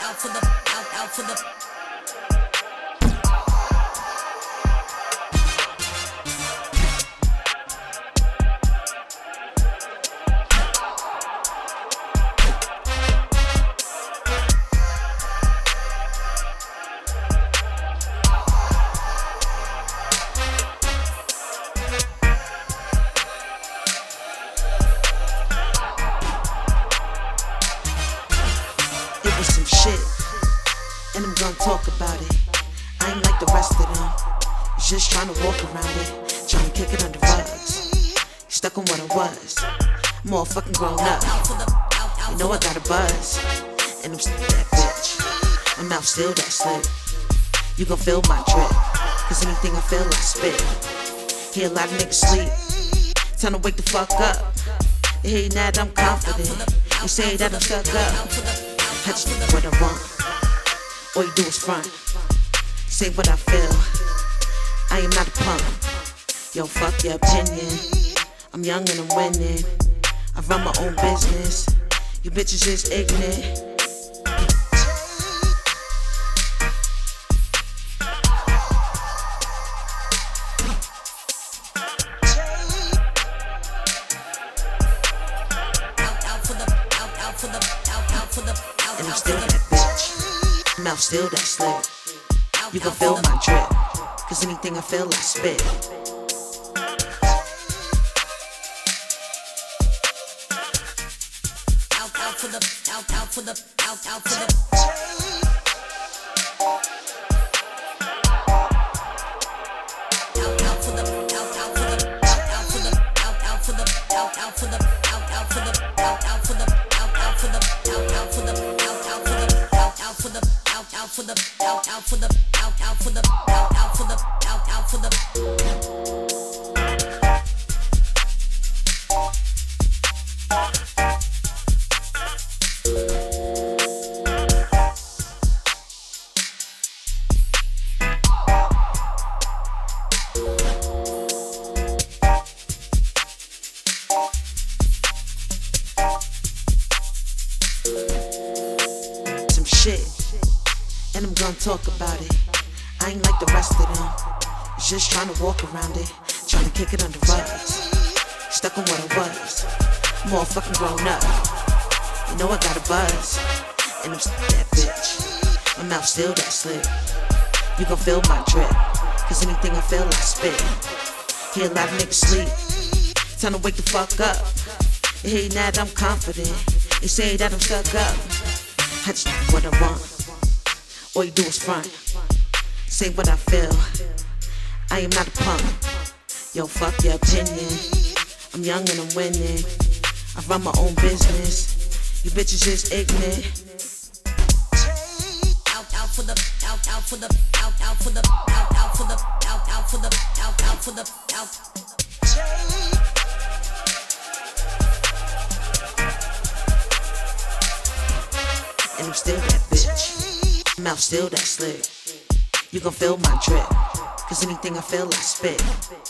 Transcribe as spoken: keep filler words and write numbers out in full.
out for the, out, out for the. Some shit, and I'm gonna talk about it. I ain't like the rest of them, just trying to walk around it, trying to kick it under rugs. Stuck on what I was, more fucking grown up. You know I got a buzz, and I'm still that bitch. My mouth still that slick. You gon' feel my drip, cause anything I feel I spit. Hear a lot of niggas sleep, time to wake the fuck up. They hating that I'm confident, you say that I'm stuck up. I just do what I want, all you do is front. Say what I feel, I am not a punk. Yo, fuck your opinion, I'm young and I'm winning. I run my own business, you bitches is ignorant. And I'm still that bitch, mouth still that slick. You can feel my drip, cause anything I feel I spit. Out, out for the, out, out for the, out, out for the. Out, out for the, out, out for the, out, out for the, out, out for the, out, out for the, out, out for the, out, out for the, out, out for the, out, out for the, out, out for the, out, out for the, out, out for the, out, out for the, out, out for the, out, out for the, out, out for the. Some shit, and I'm gonna talk about it. I ain't like the rest of them, just trying to walk around it, trying to kick it under rugs. Stuck on what I was, more fucking grown up. You know I got a buzz, and I'm still that bitch. My mouth still that slick. You gon' feel my drip, cause anything I feel I spit. Hear a lot of niggas sleep, time to wake the fuck up. They hating that I'm confident, they say that I'm stuck up. I just do what I want, all you do is front. Say what I feel, I am not a punk. Yo, fuck your opinion, I'm young and I'm winning. I run my own business, you bitches is ignorant. Out, out for the, out, out for the, out, out for the, out, out for the, out, out for the, out, out for the, out. And I'm still that bitch, mouth still that slick. You gon' feel my drip, cause anything I feel I spit.